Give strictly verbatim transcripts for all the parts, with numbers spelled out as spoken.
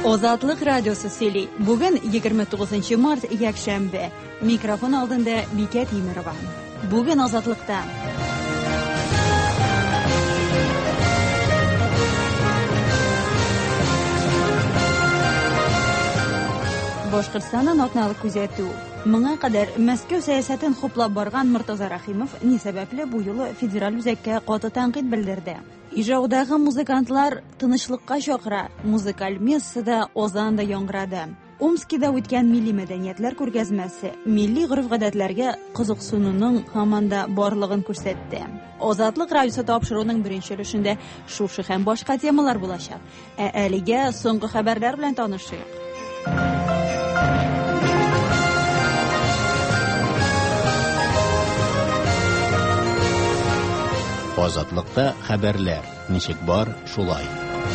Озатлык радиосы сөйли. Бүген егерме тугызынчы март якшәмбе. Микрофон алдында Бикә Тимерова. Бүген Озатлыкта Башкортстаннан атналык күзәтү. Моңа кадәр Мәскәү сәясәтен хуплап барган Мортаза Рахимов ни сәбәпле бу юлы федераль үзәккә каты тәнкыйть белдерде. Ижаудагы музыкантлар тынычлыкка чакыра. Музыкаль мессада Озанда яңгырады. Омскида үткән милли мәдәниятләр күргәзмәсе милли гореф-гадәтләргә кызыксынуның һаманда барлыгын күрсәтте. Озатлык радиосы тапшыруның беренче өлешендә шушы һәм башка темалар булачак. Ә әлегә соңгы хәбәрләр белән танышыйк. Азатлыкта хәбәрләр. Ничек бар, шулай.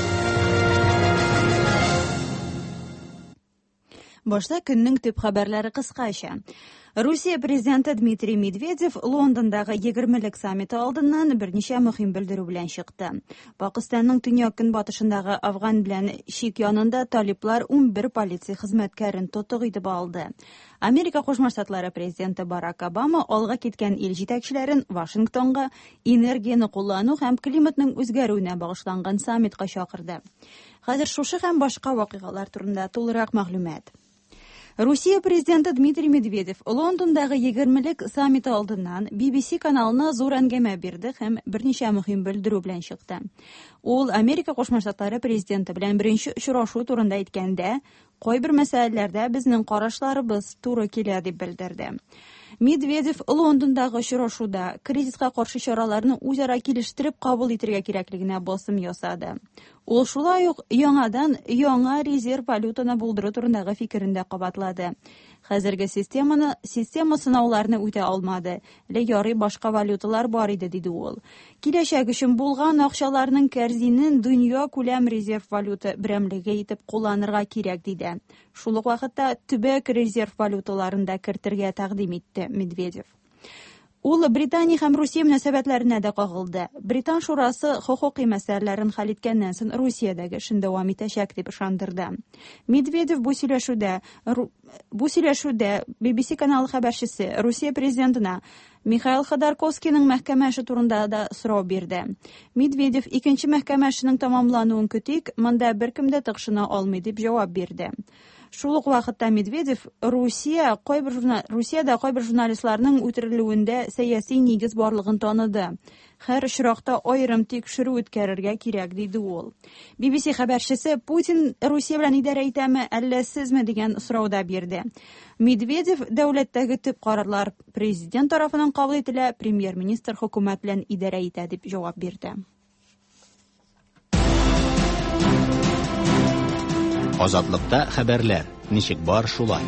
Башта көннең төп хәбәрләре кыскача. Русия президенты Дмитрий Медведев Лондондагы егермелек саммиты алдыннан берничә мөһим белдерү белән чыкты. Пакистанның төньяк көнбатышындагы Афган белән шик янында талиблар ун бер полиция хезмәткәрен тотык итеп алды. Америка Кушма Штатлары президенты Барак Обама алга киткән ил җитәкчеләрен Вашингтонга энергияны куллану һәм климатның үзгәрүенә багышланган саммитка чакырды. Хәзер шушы һәм башка вакыйгалар турында тулырак мәгълүмат. Русия президенты Дмитрий Медведев Лондондагы егермелек саммиты алдыннан би би си каналына зур әңгәмә бирде һәм берничә мөһим белдерү белән чыкты. Ул Америка Кушма Штатлары президенты белән беренче очрашу турында әйткәндә, кайбер мәсьәләләрдә безнең карашларыбыз туры килә дип белдерде. Медведев Лондондагы очрашуда кризиска каршы чараларны үзара килештереп кабул итәргә кирәклегенә басым ясады. Ул шулай ук яңадан яңа резерв валютаны булдыру турындагы фикерен дә кабатлады. Хәзерге системаны система сынауларны үтә алмады. Ләкин ярый башка валюталар бар иде, диде ул. Киләчәк өчен булган акчаларның кәрзинен дөнья күләм резерв валюта берәмлеге итеп кулланырга кирәк, диде. Шул ук вакытта төбәк резерв валюталарын да кертергә тәкъдим итте Медведев. Ул Британия һәм Русия мөнәсәбәтләренә дә кагылды. Британ шурасы хокукый мәсьәләләрен хәл иткәннән соң Русиядәге эшен дәвам итәчәк дип ышандырды. Медведев бу сөйләшүдә бу сөйләшүдә би би си каналы хәбәрчесе Русия президентына Михаил Ходорковскийның мәхкәмә эше турында да сорау бирде. Медведев икенче мәхкәмә эшенең тәмамлануын көтик, монда беркем дә тыкшына алмый дип җавап бирде. Шул ук вакытта Медведев Русия кайбер журнал Русиядә кайбер журналистларның үтерелүендә сәяси нигез барлыгын таныды. Һәр очракта аерым тикшерү үткәрергә кирәк, диде ул. би би си хәбәрчесе Путин Русия белән идарә итәме, әллә сезме дигән сорауда бирде. Медведев дәүләттәге төп карарлар президент тарафыннан кабул ителә, премьер-министр хөкүмәт белән идарә итә дип җавап бирде. Азатлыкта хәбәрләр. Ничек бар, шулай.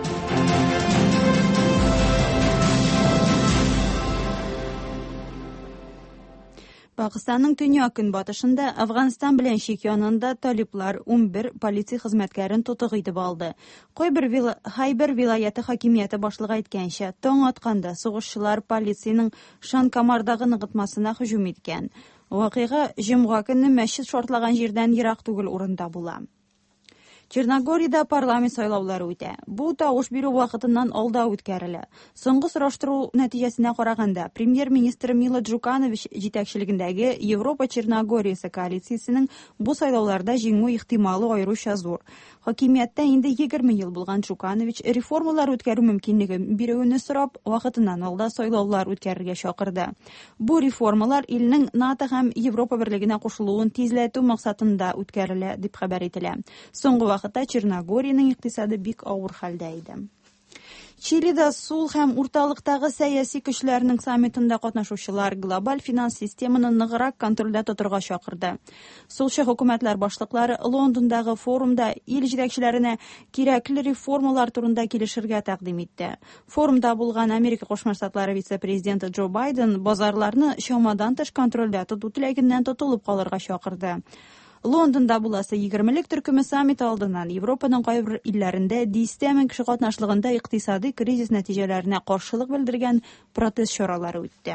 Пакистанның төньяк көнбатышында Афганстан белән шик янында талиблар ун бер полиция хезмәткәрен тотык итеп алды. Кайбер вила... Хайбер вилаяты хакимияте башлыгы әйткәнчә, таң атканда сугышчылар полициянең Шанкамардагы ныгытмасына һөҗүм иткән. Вакыйга җомга көнне мәчет шартлаган җирдән ерак түгел урында була. Черногориядә парламент сайлаулары үтә. Бу тавыш бирү вакытыннан алда үткәрелә. Соңгы сораштыру нәтиҗәсенә караганда, премьер-министр Мило Джуканович җитәкчелегендәге Европа Черногориясе коалициясенең бу сайлауларда җиңү ихтималы аеруча зур. Хакимияттә инде егерме ел булган Джуканович реформалар үткәрү мөмкинлеген бирүне сорап, вакытыннан алда сайлаулар үткәрергә чакырды. Бу реформалар илнең НАТО һәм Европа берлегенә кушылуын тизләтү максатында үткәрелә дип хәбәр ителә. Соңгы вакытта Черногориянең икътисады бик авыр хәлдә иде. Чилидә сул һәм урталыктагы сәяси көчләрнең саммитында катнашучылар глобаль финанс системаны ныграк контрольдә тотырга чакырды. Сулчы хөкүмәтләр башлыклары Лондондагы форумда ил җитәкчеләренә кирәкле реформалар турында килешергә тәкъдим итте. Форумда булган Америка Кушма Штатлары вице-президенты Джо Байден базарларны чамадан тыш контрольдә тоту теләгеннән тотылып калырга чакырды. Лондонда буласы егермелек төркеме саммиты алдыннан Европаның кайбер илләрендә дистә мең кеше катнашлыгында икътисади кризис нәтиҗәләренә каршылык белдергән протест чаралары үтте.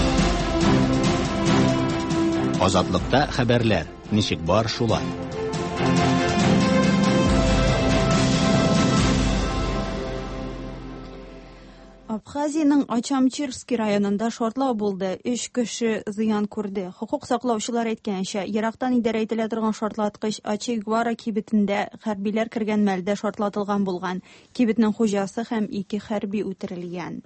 Азатлыкта хәбәрләр. Ничек бар, шулай. Абхазияның Ачамчирский районында шартлау булды. Өч кеше зыян күрде. Хукук саклаучылар әйткәнчә, ерактан идарә ителә торган шартлаткыч Ачи Гвара кибетендә хәрбиләр кергән мәлдә шартлатылган булган. Кибетнең хуҗасы һәм ике хәрби үтерелгән.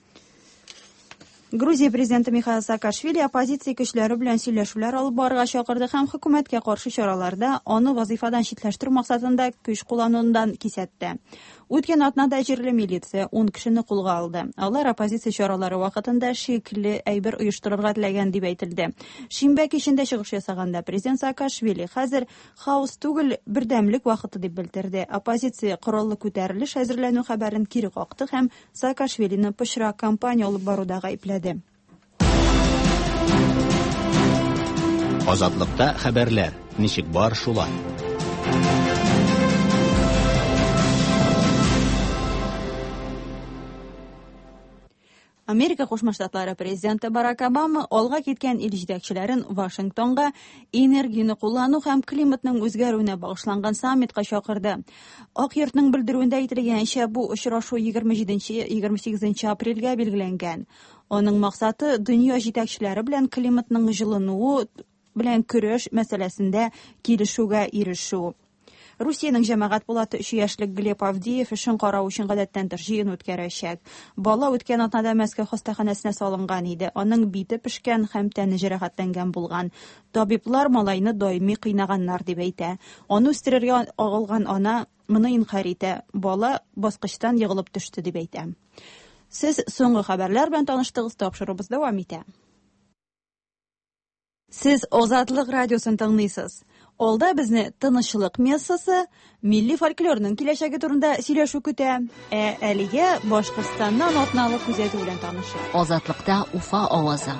Грузия президенты Михаил Саакашвили оппозиция көчләре белән сөйләшүләр алып барырга чакырды һәм хөкүмәткә каршы чараларда аны вазифадан читләштерү максатында көч кулланудан кисәтте. Үткән атнада җирле милиция ун кешене кулга алды. Алар оппозиция чаралары вакытында шикле әйбер оештырырга теләгән дип әйтелде. Шимбә кичендә чыгыш ясаганда президент Саакашвили хәзер хаос түгел, бердәмлек вакыты дип белдерде. Оппозиция кораллы күтәрелеш әзерләнү хәбәрен кире какты һәм Саакашвилине пычрак кампания алып баруда гаепләде. Азатлыкта хәбәрләр. Ничек бар шулай? Америка Кушма Штатлары президенты Барак Обама алга киткән ил җитәкчеләрен Вашингтонга энергияне куллану һәм климатның үзгәрүенә багышланган саммитка чакырды. Ак йортның белдерүендә әйтелгәнчә, бу очрашу егерме җиденче-егерме сигезенче апрельгә билгеләнгән. Аның максаты дөнья җитәкчеләре белән климатның җылынуы белән көрәш мәсьәләсендә килешүгә ирешү. Русиянең җәмәгать пулаты өч яшьлек Глеб Авдеев эшен карау өчен гадәттән тыш җыен үткәрәчәк. Бала үткән атнада Мәскәү хастаханәсенә салынган иде. Аның бите пешкән һәм тәне җәрәхәтләнгән булган. Табиблар малайны даими кыйнаганнар дип әйтә. Аны үстерергә агылган ана моны инкар итә. Бала баскычтан егылып төште дип әйтә. Сез соңгы хәбәрләр белән таныштыгыз, тапшырыбыз дәвам итә. Сез Азатлык радиосын тыңлыйсыз. Алда безне тынычлык мессасы, милли фольклорның киләчәге турында сөйләшү көтә. Ә әлегә Башкортстаннан атналык күзәтү белән танышыйк. Азатлыкта Уфа авазы.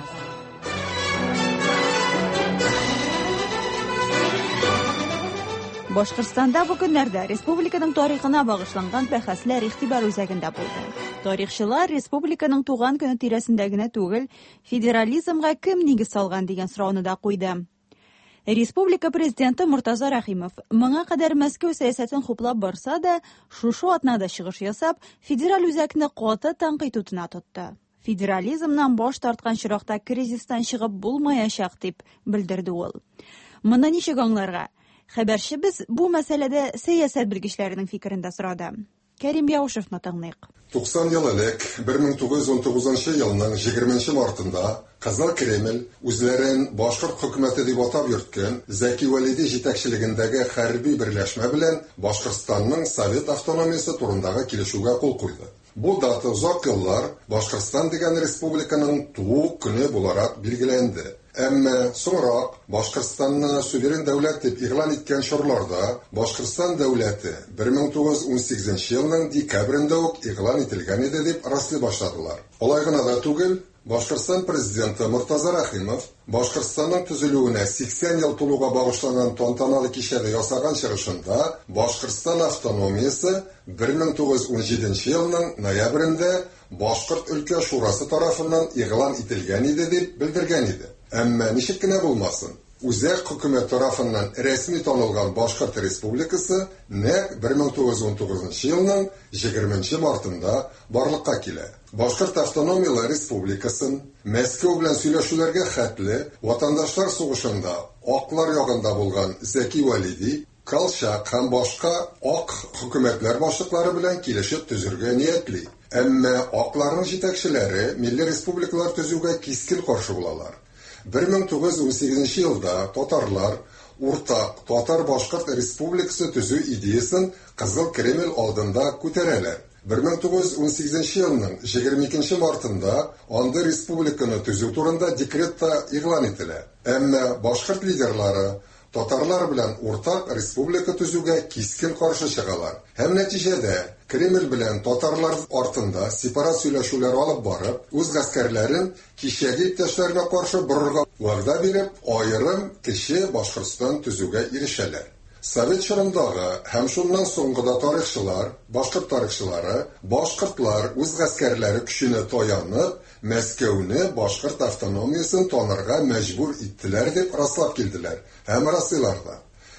Башкортстанда бу көннәрдә республиканың тарихына багышланган бәхәсләр игътибар үзәгендә булды. Тарихчылар республиканың туган көне тирәсендә генә түгел, федерализмга кем нигез салган дигән сорауны да куйды. Республика президенты Муртаза Рахимов моңа кадәр Мәскәү сәясәтен хуплап барса да, шушы атнада чыгыш ясап, федераль үзәкне каты тәнкыйть утына тотты. Федерализмнан баш тарткан чиракта кризистан чыгып булмаячак дип белдерде ул. Моны ничек аңларга? Хәбәрчебез бу мәсьәләдә сәясәт белгечләренең фикерен дә сорады. Кәрим Яушевны тыңлыйк. туксан ел элек, бер мең тугыз йөз ун тугызынчы елның егерменче мартында Кызыл Кремль үзләрен башкорт хөкүмәте дип атап йөрткән Зәки Вәлиди җитәкчелегендәге хәрби берләшмә белән Башкортстанның Совет автономиясе турындагы килешүгә кул куйды. Бу дата озак еллар Башкортстан дигән республиканың туу көне буларак билгеләнде. Әмма соңрак Башкортстанны суверен дәүләт дип игълан иткән чорларда Башкортстан дәүләте бер мең тугыз йөз ун сигезенче елның декабрендә үк игълан ителгән иде дип раслый башладылар. Алай гына да түгел, Башкортстан президенты Муртаза Рахимов Башкортстанның төзелүенә сиксән ел тулуга багышланган тантаналы кичәдә ясаган чыгышында Башкортстан автономиясе бер мең тугыз йөз ун җиденче елның ноябрендә Башкорт өлкә шурасы тарафыннан игълан ителгән иде дип белдергән иде. Әмма ничек кенә булмасын, үзәк хөкүмәт тарафыннан рәсми танылган Башкорт Республикасы нәкъ бер мең тугыз йөз ун тугызынчы елның егерменче мартында барлыкка килә. Башкорт автономияле республикасын Мәскәү белән сөйләшүләргә хәтле ватандашлар сугышында аклар ягында булган Зәки Вәлиди, Колчак һәм башка ак хөкүмәтләр башлыклары белән килешеп төзергә ниятли. Әмма акларның җитәкчеләре милли республикалар төзүгә кискен каршы булалар. бер мең тугыз йөз ун сигезенче елда татарлар уртак Татар-Башкорт Республикасы төзү идеясын Кызыл Кремль алдында күтәрәләр. бер мең тугыз йөз ун сигезенче елның егерме икенче мартында анда республиканы төзү турында декретта игълан ителә. Әмма башкорт лидерлары татарлар белән уртак республика төзүгә кискен каршы чыгалар. Һәм нәтиҗәдә Кремль белән татарлар артында сепарат сөйләшүләр алып барып, үз гаскәрләрен кичәге иптәшләренә каршы борырга вәгъдә биреп, аерым кече Башкортстан төзүгә ирешәләр. Совет чорындагы һәм шуннан соңгыда тарихчылар, башкорт тарихчылары, башкортлар үз гаскәрләре көченә таянып, Мәскәүне башкорт автономиясын танырга мәҗбүр иттеләр дип раслап килделәр. Һәм расыйлар да.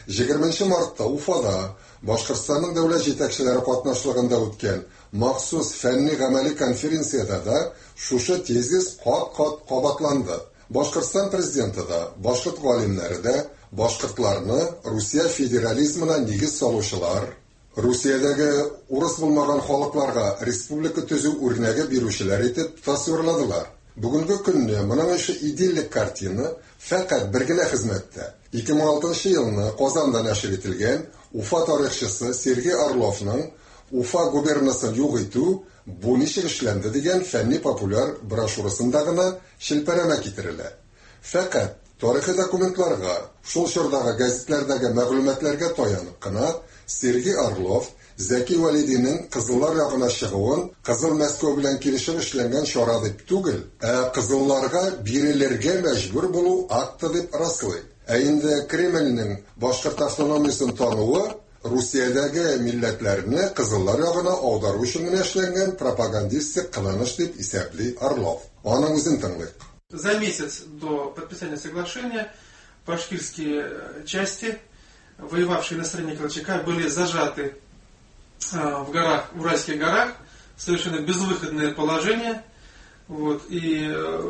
егерменче мартта Уфада Башкортстанның дәүләт җитәкчеләре катнашлыгында үткән махсус фәнни-гамәли конференцияда да шушы тезис кат-кат кабатланды. Башкортстан президенты да, башкорт галимнәре дә башкортларны Русия федерализмына нигез салучылар, Русиядәге урыс булмаган халыкларга республика төзү үрнәге бирүчеләр итеп тасвирладылар. Бүгенге көнне моның ише идиллик картина фақат бер генә хезмәттә. ике мең алтынчы елны Казанда нәшер ителгән Уфа тарихчысы Сергей Орловның Уфа губернасын юк итү бу ничек эшләнде дигән фәнни популяр брошюрасында гына шелпәрәмә китерелә. Фақат тарихи документларга, шул чордагы газетләрдәге мәгълүматларга таянып кына Сергей Орлов Зәки Вәлидинең кызыллар ягына чыгуын Кызыл Мәскәү белән килешеп эшләнгән чара дип түгел, ә кызылларга бирелергә мәҗбүр булу акты дип раслый. Ә инде Кремльнең башкорт автономиясын тануы Русиядәге милләтләрне кызыллар ягына аудару өчен генә эшләнгән пропагандистик кылыныш дип исәпли Орлов. Аның үзен тыңлыйк. За месяц до подписания соглашения башкирские части, воевавшие на стороне Колчака, были зажаты в горах, в Уральских горах, совершенно безвыходное положение. Вот, и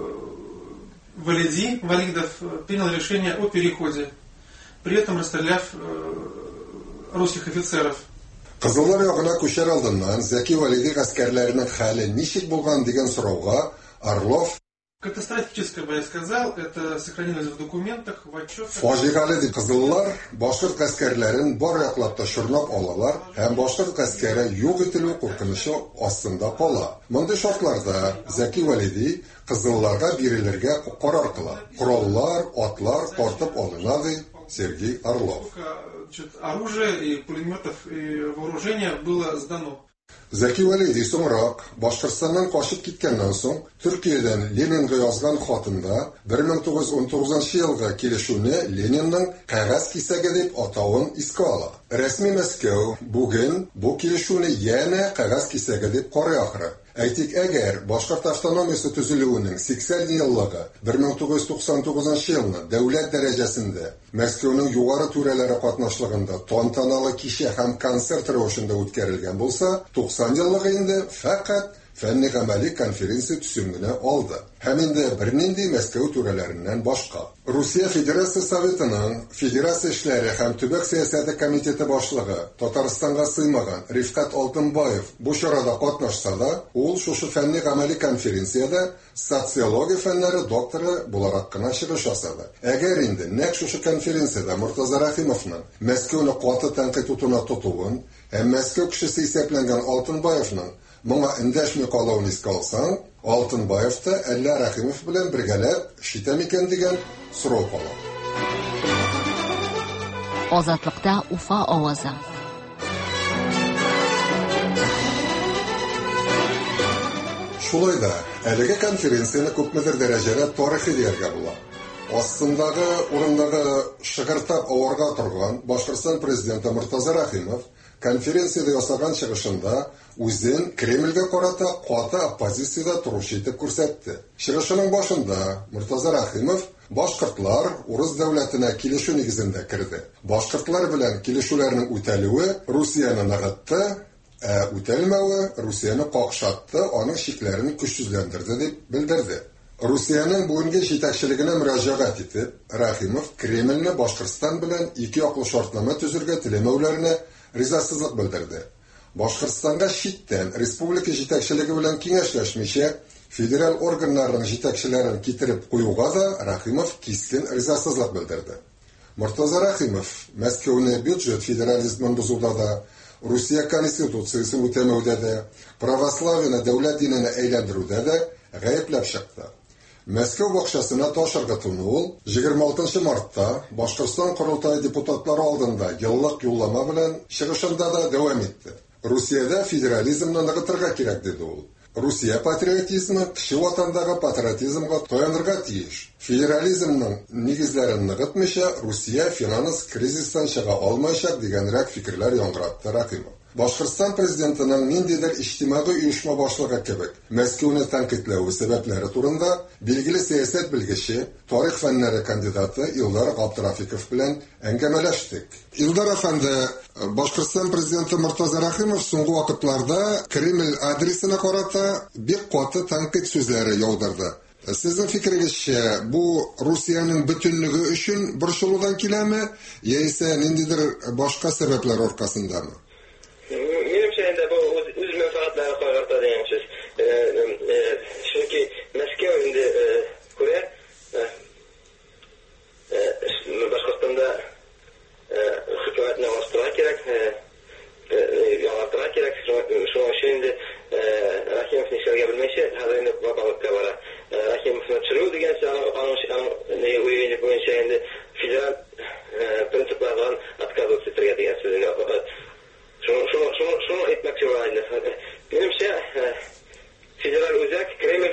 Валиди, Валидов принял решение о переходе, при этом расстреляв русских офицеров. Кызыллар ягына күчәр алдыннан Зәки Валиди гаскәрләренең хәле ничек булган дигән сорауга Орлов катастрофическое, бы я сказал, это сохранилось в документах, в отчетах. Фаҗигале дип кызыллар башкорт гаскәрләрен бар яклап та шурлап алалар һәм башкорт гаскәре юк ителү куркынычы астында кала. Мондый шартларда Зәки Валиди кызылларга бирелергә карар кыла. Кораллар, атлар тартып алына ди Сергей Орлов. Оружие и пулеметов и вооружение было сдано. Зәки Вәлиди соңрак Башкортстаннан качып киткәннән соң Төркиядән Ленинга язган хатында бер мең тугыз йөз ун тугызынчы елга килешүне Ленинның кәгазь кисәге дип атавын искә ала. Рәсми Мәскәү бүген бу килешүне янә кәгазь кисәге дип карый ахры. Әйтик, әгәр башкорт автономиясе төзелүенең сиксән еллыгы бер мең тугыз йөз туксан тугызынчы елны дәүләт дәрәҗәсендә Мәскәүнең югары түрәләре катнашлыгында тантаналы кичә һәм концерт рәвешендә үткәрелгән булса, туксан еллыгы инде фақат фәнни-гамәли конференция төсен генә алды. Һәм инде бернинди Мәскәү түрәләреннән башка. Русия Федерация Советының Федерация эшләре һәм төбәк сәясәте комитеты башлыгы Татарстанга сыймаган Рифкат Алтынбаев бу чарада катнашса да, ул шушы фәнни-гамәли конференциядә социология фәннәре докторы буларак кына чыгыш ясады. Әгәр инде нәкъ шушы конференциядә Муртаза Рәхимовның Мәскәүне каты тәнкыйть тотуна тотуын һәм Мәскәү кешесе исәпләнгән Алтынбаевның моңа эндәшми калуын искә алсаң, Алтынбаев та әллә Рәхимов белән бергәләп чита микән дигән сорау кала. Азатлыкта Уфа авазы. Шулай да, әлеге конференцияны күпмедер дәрәҗәдә тарихи дияргә була. Астындагы урындагы шыгыртап аварга торган Башкортстан президенты Муртаза Рәхимов конференцияда ясаган чыгышында үзен Кремльгә карата каты оппозициядә торучы итеп күрсәтте. Чыгышының башында Муртаза Рәхимов башкортлар урыс дәүләтенә килешү нигезендә керде. Башкортлар белән килешүләрнең үтәлүе Русияны ныгытты, ә үтәлмәве Русияны какшатты, аның шикләрен көчсезләндерде дип белдерде. Русияның бүгенге җитәкчелегенә мөрәҗәгать итеп, Рәхимов Кремльне Башкортстан белән ике яклы шартлама төзергә теләмәүләренә ризасызлык белдерде. Башкортстанга читтән республика җитәкчелеге белән киңәшләшмичә федераль органнарның җитәкчеләрен китереп куюга да Рәхимов кискен ризасызлык белдерде. Муртаза Рәхимов Мәскәүне бюджет федерализмын бозуда да, Русия конституциясын үтәмәүдә дә, православияны дәүләт диненә әйләндерүдә дә гаепләп чыкты. Мәскәү бакчасына ташырга тынуыл егерме алтынчы мартта Башкортстан Корылтайы депутатлары алдында еллык юллама белән чыгышында да дәвам итте. Русиядә федерализмны ныгытырга кирәк диде ул. Русия патриотизмы кеше ватандагы патриотизмга таянырга тиеш. Федерализмның нигезләрен ныгытмыйча Русия финанс кризистан чыга алмаячак дигәнрәк фикерләр яңгыратты Рәхимов. Башкортстан президентының ниндидер иҗтимагый оешма башлыгы кебек Мәскәүне тәнкыйтьләү сәбәпләре турында билгеле сәясәт белгече, тарих фәннәре кандидаты Илдар Габдрафиков белән әңгәмәләштек. Илдар әфәнде, Башкортстан президенты Муртаза Рахимов соңгы вакытларда Кремль адресына карата бик каты тәнкыйть сүзләре яудырды. Сезнең фикерегезчә, бу Русиянең бөтенлеге өчен борчылудан киләме, яисә ниндидер башка сәбәпләр аркасындамы? Менимчә, инде бу үз мәнфәгатьләре карата дигән сүз. Чөнки Мәскәү инде күрә, Башкортстанда хөкүмәтне алыштыра кирәк, ялтыра кирәк. Шуның өчен инде Рахимов нишәргә белмәйчә, хәзер инде бабалыкка бара. Рахимовны төшерү дигәнчә, аның не уйны буенча инде федераль принциплардан отказываться итәргә дигән сүз. Шуны әйтмәкче булам. Менимчә, федераль үзәк Кремль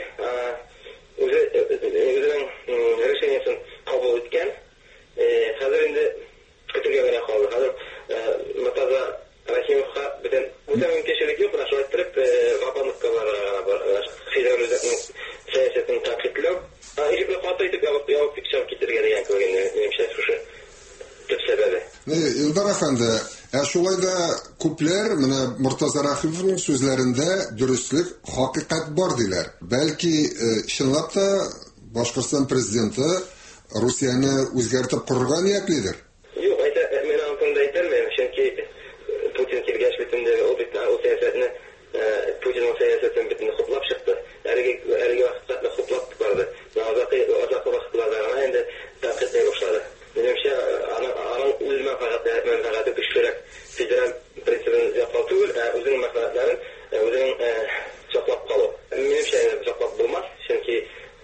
үзенең решениесен кабул иткән. Хәзер инде көтергә генә калды. Хәзер Муртаза Рахимовка бүтән бүтән мөмкинчелек юк, шулай итеп вапанлыкка бара. Федераль үзәкнең сәясәтен тәнкыйтьләү, иҗекле каты итеп ябып чыгып китергә дигән күргән менимчә шушы төп сәбәбе. Илдар әфәнде, ә шулай да күпләр менә Муртаза Рахимовның сүзләрендә дөрестлек, хакыйкать бар диләр. Бәлки, чынлап та Башкортстан президенты Русияне үзгәртеп корырга ниятлидер? Юк, әйтә, мен аны әйтәлмәм, чөнки Путин килгәч битендә ул бит ул сәясәтне, Путинның сәясәтен битен хуплап чыкты. Әлеге әлеге вакытта хуплап барды. Назакы азакы вакытларда гына инде тәнкыйтьләй башлады. Менимчә, аның үз мәнфәгате көчлерәк. Федераль принципын яклау түгел, үзенең мәнфәгатләрен үзенең саклап калу. Менимчә, саклап булмас, чөнки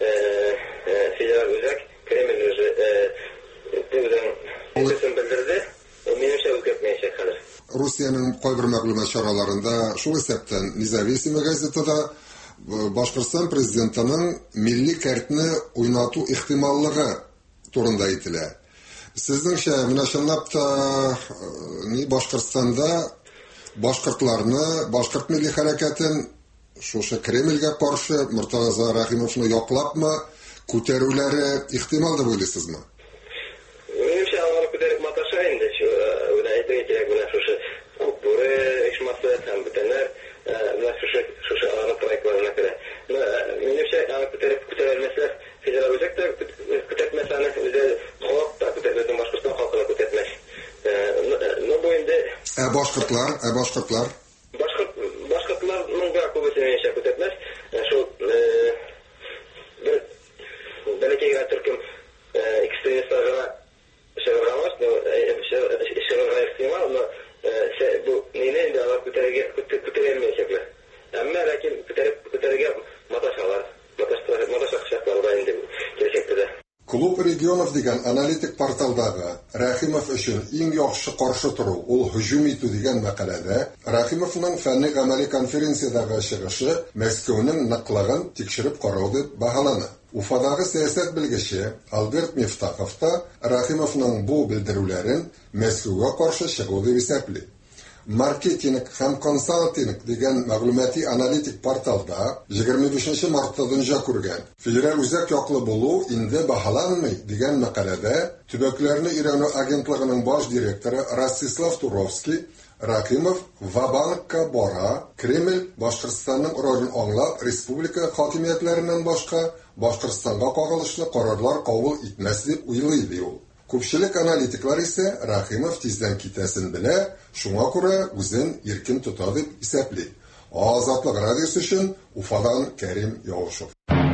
федераль үзәк Кремль үзенең үзен белдерде. Менимчә, үзгәртмәячәк хәзер. Русиянең кайбер мәгълүмат чараларында шул исәптән Независимый газетада Башкортстан президентының милли картны уйнату ихтималлыгы турында әйтелә. Сезнеңчә, менә чынлап та ни Башкортстанда башкортларны, башкорт милли хәрәкәтен шушы Кремльгә каршы Муртаза Рахимовны яклапмы, күтәрүләре ихтимал дип уйлыйсызмы? Менимчә, алар күтәреп маташа инде. Уйда әйтергә кирәк, менә шушы күпбүре оешмасы һәм бүтәннәр менә шушы шушы аларның проектларына керә. Менимчә, алар күтәреп күтәрелмәсләр, федераль үзәктә күтәрмәсәне үзе халык та күтәрмәсен, Башкортстан халкы да күтәрмәс. Но бу инде Ә башкортлар, ә башкортлар Башкорт башкортларның да күбесе яшәп күтәрмәс. Шул бер бәләкәй төркем экстремистларга шәһәргамас, но шәһәргә ихтимал, но бу нене инде алар күтәрергә күтәрелмәячәкләр. Әмма ләкин күтәреп күтәрергә маташалар. Маташтар маташачаклар да инде киләчәктә. Клуб регионов дигән аналитик порталдагы Рахимов өчен иң яхшы каршы тору, ул һөҗүм итү дигән мәкаләдә Рахимовның фәнни-гамәли конференциядагы чыгышы Мәскәүнең ныклыгын тикшереп карау дип баһалана. Уфадагы сәясәт белгече Альберт Мифтахов та Рахимовның бу белдерүләрен Мәскәүгә каршы чыгу дип исәпли. Маркетинг һәм консалтинг дигән мәгълүмати аналитик порталда егерме бишенче мартта дөнья күргән федераль үзәк яклы булу инде баһаланмый дигән мәкаләдә төбәкләрне өйрәнү агентлыгының баш директоры Ростислав Туровский Рахимов Вабанкка бара, Кремль Башкортстанның ролен аңлап, республика хакимиятләреннән башка Башкортстанга кагылышлы карарлар кабул итмәс дип уйлый ди ул. Күпчелек аналитиклар исә Рахимов тиздән китәсен белә, шуңа күрә үзен иркен тота дип исәпли. Азатлык радиосы өчен Уфадан Кәрим Явышев.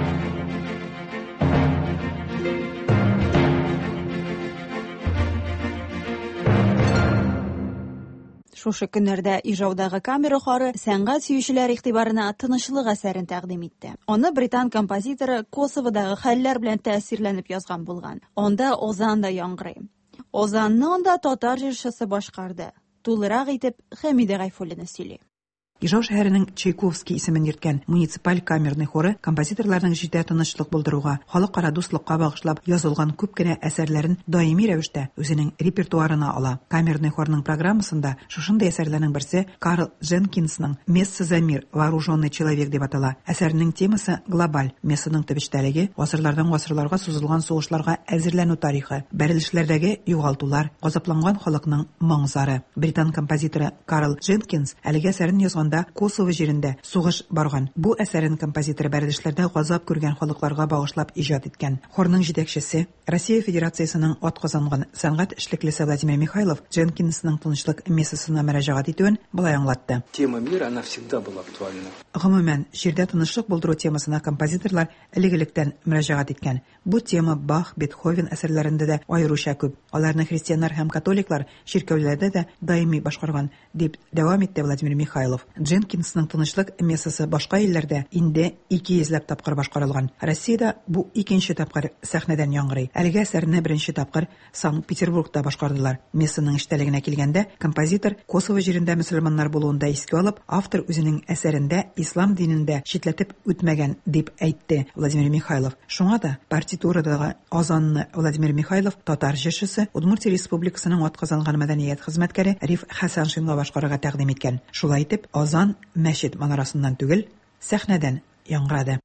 Шушы көннәрдә Ижаудагы камера хоры сәнгать сөючеләр игътибарына тынычлык әсәрен тәкъдим итте. Аны британ композиторы Косоводагы хәлләр белән тәэсирләнеп язган булган. Анда Озан да яңгырый. Озанны анда татар җырчысы башкарды. Тулырак итеп Хәмидә Гайфуллина сөйли. Ижау шәһәренең Чайковский исемен йөрткән муниципаль камерный хоры композиторларның җитә тынычлык булдыруга, халыкара дуслыкка багышлап язылган күп кенә әсәрләрен даими рәвештә үзенең репертуарына ала. Камерный хорның программасында шушындай әсәрләрнең берсе Карл Дженкинсның «Месса за мир. Вооруженный человек» дип атала. Әсәрнең темасы глобаль. Мессаның төбәчтәлеге гасырлардан гасырларга сузылган сугышларга әзерләнү тарихы, бәрелешләрдәге югалтулар, газапланган халыкның моңзары. Британ композиторы Карл Дженкинс әлеге әсәрен язганда Косово җирендә сугыш барган. Бу әсәрен композитор бәрелешләрдә газап күргән халыкларга багышлап иҗат иткән. Хорның җитәкчесе, Россия Федерациясының атказанган сәнгать эшлеклесе Владимир Михайлов Дженкинсның тынычлык мессасына мөрәҗәгать итүен былай аңлатты. Тема мира, она всегда была актуальна. Гомумән, җирдә тынычлык булдыру темасына композиторлар элек-электән мөрәҗәгать иткән. Бу тема Бах, Бетховен әсәрләрендә дә аеруча күп. Аларны христианнар һәм католиклар чиркәүләрдә дә даими башкарган, дип дәвам итте Владимир Михайлов. Дженкинсның тынычлык мессасы башка илләрдә инде ике йөзләп тапкыр башкарылган. Россиядә бу икенче тапкыр сәхнәдән яңгырый. Әлеге әсәрне беренче тапкыр Санкт-Петербургта башкардылар. Мессаның эштәлегенә килгәндә композитор Косово җирендә мөселманнар булуында искә алып, автор үзенең әсәрендә ислам динендә читләтеп үтмәгән дип әйтте Владимир Михайлов. Шуңа да партитурадагы азанны Владимир Михайлов татар җырчысы Удмуртия Республикасының атказанган мәдәният хезмәткәре Риф Хәсәншинга башкарырга тәкъдим иткән. Шулай итеп, азан мәчет манарасыннан түгел, сәхнәдән яңгырады.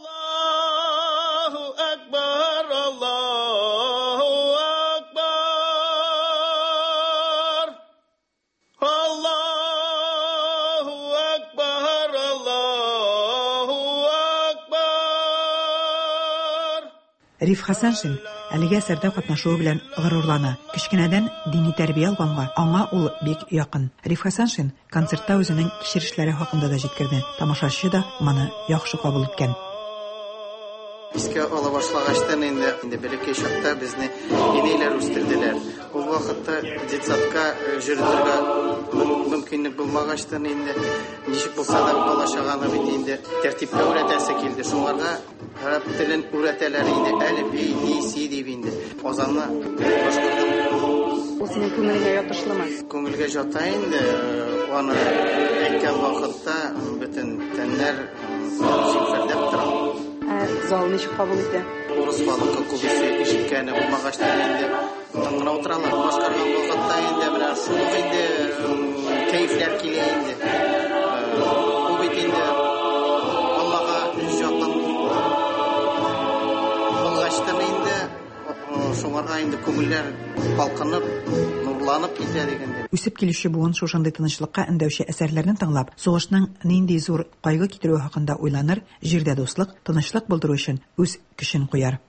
Риф Хәсәншин әлеге әсәрдә катнашуы белән горурлана. Кичкенәдән дини тәрбия алганга, аңа ул бик якын. Риф Хәсәншин концертта үзенең кичерешләре хакында да җиткерде. Тамашачы да моны яхшы кабул иткән. Искә ала башлагачтан инде инде бәләкәй чакта безне инейләр үстерделәр. Ул вакытта детсадка җырларга мөмкинлек булмагачтан инде ничек булса да балачаганы бит инде тәртипкә өйрәтәсе килде. Шуңарга араб телен өйрәтәләр инде. Әлиф, ни, си дип инде. Азанны башкардым. Ул синең күңелгә ятышламы? Күңелгә ята инде. Аны әйткән вакытта бөтен тәннәр җифәрләп тора. Зал ничек кабул итә? Урыс халкы күбесе ишеткәне булмагачтан инде тыңгына утыралар. Башкарган вакытта инде менә шул инде кайфләр килә инде. Ул бит инде Аллага җакын булгачтан инде шуңарга инде күңелләр балкынып, нурланып китә дигәндә. Үсеп килүче буын шушындый тынычлыкка эндәүче әсәрләрне тыңлап, сугышның нинди зур кайгы китерүе хакында уйланыр, җирдә дуслык, тынычлык булдыру өчен үз көчен куяр.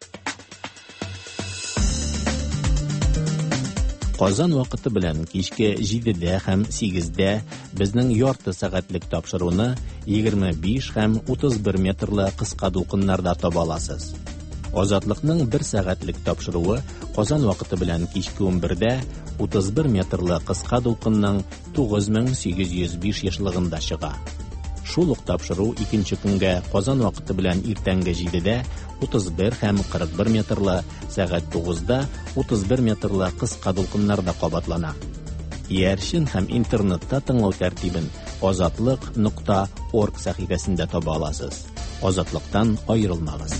Казан вакыты белән кичке җидедә һәм сигездә безнең ярты сәгатьлек тапшыруны егерме биш һәм утыз бер метрлы кыска дулкыннарда таба аласыз. Азатлыкның бер сәгатьлек тапшыруы Казан вакыты белән кичке унбердә утыз бер метрлы кыска дулкынның тугыз мең сигез йөз биш яшьлыгында чыга. Шул ук тапшыру икенче көнгә Казан вакыты белән иртәнге җидедә утыз бер һәм кырык бер метрлы, сәгать тугызда утыз бер метрлы кыска дулкыннарда кабатлана. Иярчен һәм интернетта тыңлау тәртибен азатлык нокта орг сәхифәсендә таба аласыз. Азатлыктан аерылмагыз.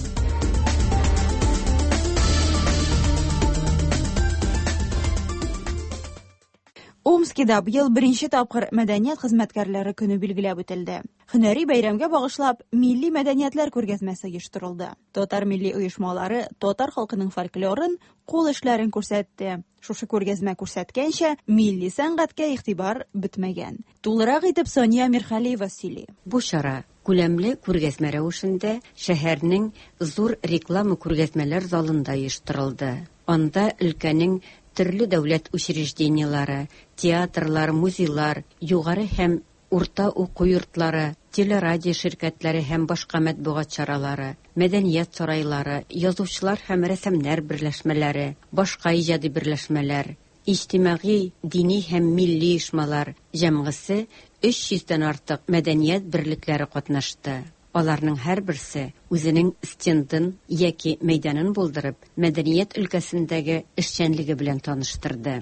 Омскида быел беренче тапкыр мәдәният хезмәткәрләре көне билгеләп үтелде. Һөнәри бәйрәмгә багышлап милли мәдәниятләр күргәзмәсе оештырылды. Татар милли оешмалары татар халкының фольклорын, кул эшләрен күрсәтте. Шушы күргәзмә күрсәткәнчә, милли сәнгатькә игътибар бетмәгән. Тулырак итеп Соня Мирхалиева сөйли. Бу чара күләмле күргәзмә рәвешендә шәһәрнең зур реклама күргәзмәләр залында оештырылды. Анда өлкәнең төрле дәүләт учреждениялары, театрлар, музейлар, югары һәм урта уку йортлары, телерадио ширкәтләре һәм башка матбугат чаралары, мәдәният сарайлары, язучылар һәм рәсемнәр берләшмәләре, башка иҗади берләшмәләр, иҗтимагый, дини һәм милли оешмалар җәмгысе өч йөздән артык мәдәният берлекләре катнашты. Аларның һәрберсе үзенең стендын яки мәйданын булдырып, мәдәният өлкәсендәге эшчәнлеге белән таныштырды.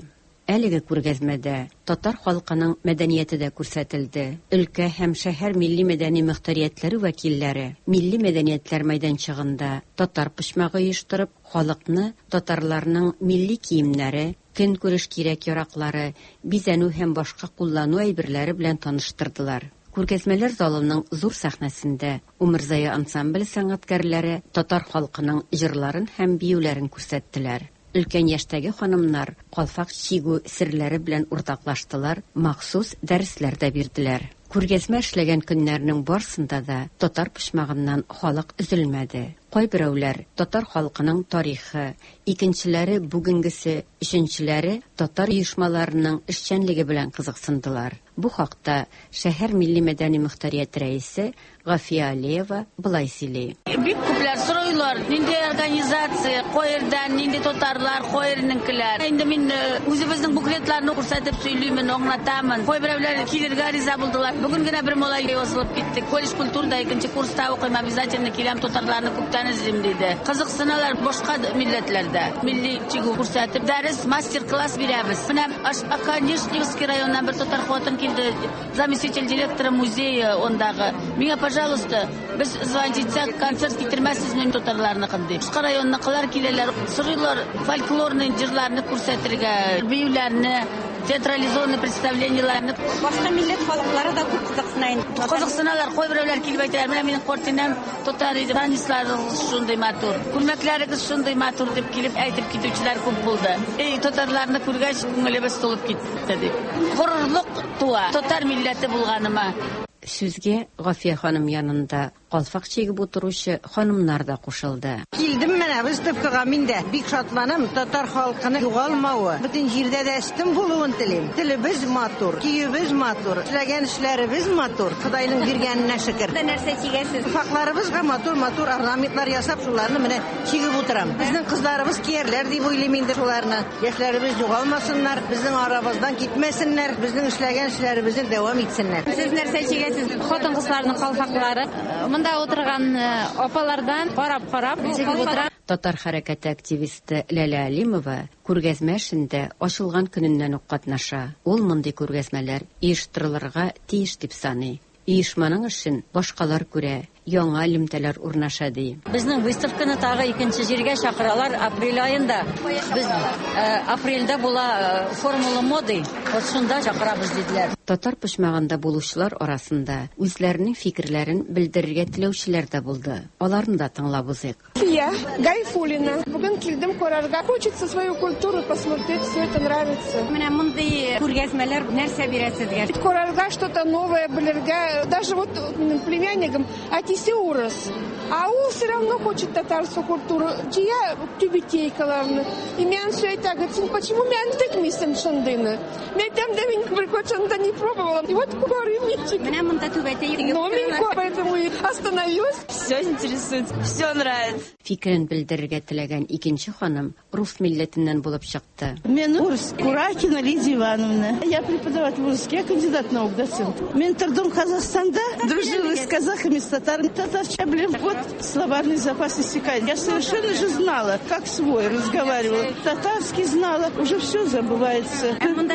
Әлеге күргәзмәдә татар халкының мәдәнияте дә күрсәтелде. Өлкә һәм шәһәр милли мәдәни мөхтәриятләре вәкилләре милли мәдәниятләр мәйданчыгында татар почмагы оештырып, халыкны татарларның милли киемнәре, көнкүреш кирәк-яраклары, бизәнү һәм башка куллану әйберләре белән таныштырдылар. Күргәзмәләр залының зур сәхнәсендә Умырзая ансамбле сәнгатькәрләре татар халкының җырларын һәм биюләрен күрсәттеләр. Өлкән яшьтәге ханымнар калфак чигү серләре белән уртаклаштылар, махсус дәресләр дә бирделәр. Күргәзмә эшләгән көннәрнең барсында да татар почмагыннан халык өзелмәде. Кайберәүләр татар халкының тарихы, икенчеләре бүгенгесе, өченчеләре татар оешмаларының эшчәнлеге белән кызыксындылар. Бу хакта шәһәр милли мәдәни мөхтәрият рәисе Гафия Алиева былай сөйли. Бик күпләр сорыйлар, нинди организация, кайердан, нинди татарлар, кайернинкеләр. Инде мин үзебезнең буклетларны күрсәтеп сөйлимен, аңлатамын. Кайберәүләр килергә риза булдылар. Бүген генә бер малай язылып китте. Колледж культурада икенче курста укыйм, обязательно киләм, татарларны күптән эзлим диде. Кызыксыналар башка милләтләрдә. Милли чигү күрсәтеп, дәрес, мастер-класс бирәбез. Менә Академический районнан бер татар хатын килде, заместитель директора музея ондагы. Миңа, пожалуйста, без звонитсак, концерт китермәссезме татарларны кынды. Башка районныкылар киләләр, сорыйлар фольклорный җырларны күрсәтергә, биюләрне, театрализованный представлениеларны. Башка милләт халыклары да күп кызыксына. Кызыксыналар, кайберәүләр килеп әйтәләр, менә минең картинам татар иде, танисларыгыз шундый матур, күлмәкләрегез шундый матур дип килеп әйтеп китүчеләр күп булды. Эй, татарларны күргәч, күңелебез тулып китте дип. Горурлык туа, татар милләте булганыма. Сүзгә Гафия ханым янында калфак чигеп утыручы ханымнар да кушылды. Килдем менә выставкага мин дә. Бик шатланам, татар халкының югалмавы. Бөтен җирдә дә истем булуын телим. Телебез матур, киюбез матур, эшләгән эшләребез матур. Худайның биргәненә шөкер. Нәрсә чигәсез? Факларыбызга матур-матур орнаментлар ясап, шуларны менә чигеп утырам. Безнең кызларыбыз киярләр дип уйлыйм инде шуларны. Яшьләребез югалмасыннар, безнең арабыздан китмәсеннәр, безнең эшләгән эшләребезне дәвам итсеннәр. Сез нәрсә чигәсез? Хатын-кызларның калфаклары. Монда отырган апалардан карап-карап чигеп утыра. Татар хәрәкәте активисты Ләлә Алимова күргәзмә эшендә ачылган көненнән үк катнаша. Ул мондый күргәзмәләр оештырылырга тиеш дип саный. Оешманың эшен башкалар күрә, яңа элемтәләр урнаша ди. Безнең выставканы тагы икенче җиргә чакыралар апрель аенда. Без апрельдә була формула моды. Вот шунда чакырабыз диделәр. Татар почмагында булучылар арасында үзләренең фикерләрен белдерергә теләүчеләр дә булды. Аларны да тыңлабыз. Я Гайфулина. Бүген килдем карарга. Хочется свою культуру посмотреть, все это нравится. Менә мондый күргәзмәләр нәрсә бирә сезгә? Карарга что-то новое, белергә. Даже вот племянникам Атисе урыс. А он все равно хочет татарскую культуру. Чья тюбетейкаларны. И мен все это говорит, почему мен тыкмисен шандыны? Мен там да мен прикочанда не пробовала. И вот говорю мне. Менә монда тюбетей. Новенько, поэтому и остановилась. Все интересует, все нравится. Фикерен белдерергә теләгән икенче ханым рус милләтеннән булып чыкты. Мен Урс Куракина Лидия Ивановна. Я преподаватель русский, я кандидат наук, доцент. Мен трудом Казахстанда дружила с казахами, с татарами. Татарча, блин, вот словарный запас иссякает. Я совершенно же знала, как свой разговаривала. Татарский знала, уже все забывается.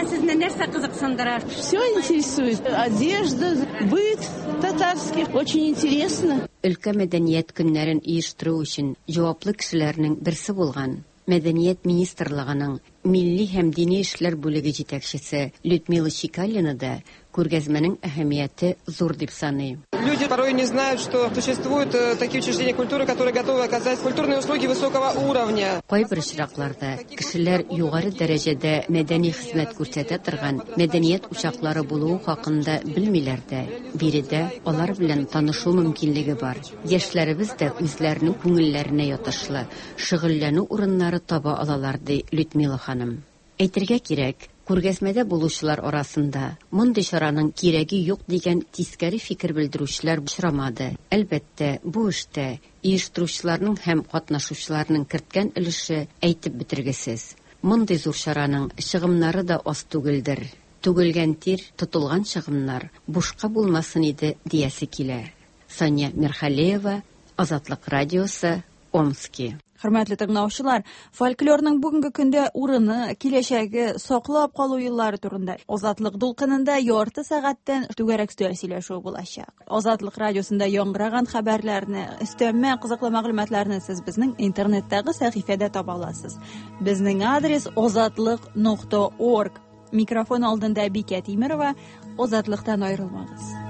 Все интересует. Одежда, быт татарский. Очень интересно. Өлкә мәдәният көннәрен оештыру өчен җаваплы кешеләрнең берсе булган Мәдәният министрлыгының милли һәм дини эшләр бүлеге җитәкчесе Людмила Чикалина да күргәзмәнең әһәмияте зур дип саный. Люди порой не знают, что существуют такие учреждения культуры, которые готовы оказать культурные услуги высокого уровня. Кайбер очракларда кешеләр югары дәрәҗәдә мәдәни хезмәт күрсәтә торган мәдәният учаклары булуы хакында белмиләр дә. Биредә алар белән танышу мөмкинлеге бар. Яшьләребез дә үзләренең күңелләренә ятышлы шөгыльләнү урыннары таба алалар ди Людмила ханым. Әйтергә кирәк, күргәзмәдә булучылар арасында мондый чараның кирәге юк дигән тискәре фикер белдерүчеләр очрамады. Әлбәттә, бу эштә оештыручыларның һәм катнашучыларның керткән өлеше әйтеп бетергесез. Мондый зур чараның чыгымнары да аз түгелдер. Түгелгән тир, тотылган чыгымнар бушка булмасын иде диясе килә. Сания Мерхалеева, Азатлык радиосы, Омский. Хөрмәтле тыңлаучылар, фольклорның бүгенге көндә урыны, киләчәге, саклап калу юллары турында Азатлык дулкынында ярты сәгатьтән түгәрәк сөйләшү булачак. Азатлык радиосында яңгыраган хәбәрләрне, өстәмә кызыклы мәгълүматларны сез безнең интернеттагы сәхифәдә таба аласыз. Безнең адрес азатлык нокта орг. Микрофон алдында Бикә Тимерова. Азатлыктан аерылмагыз.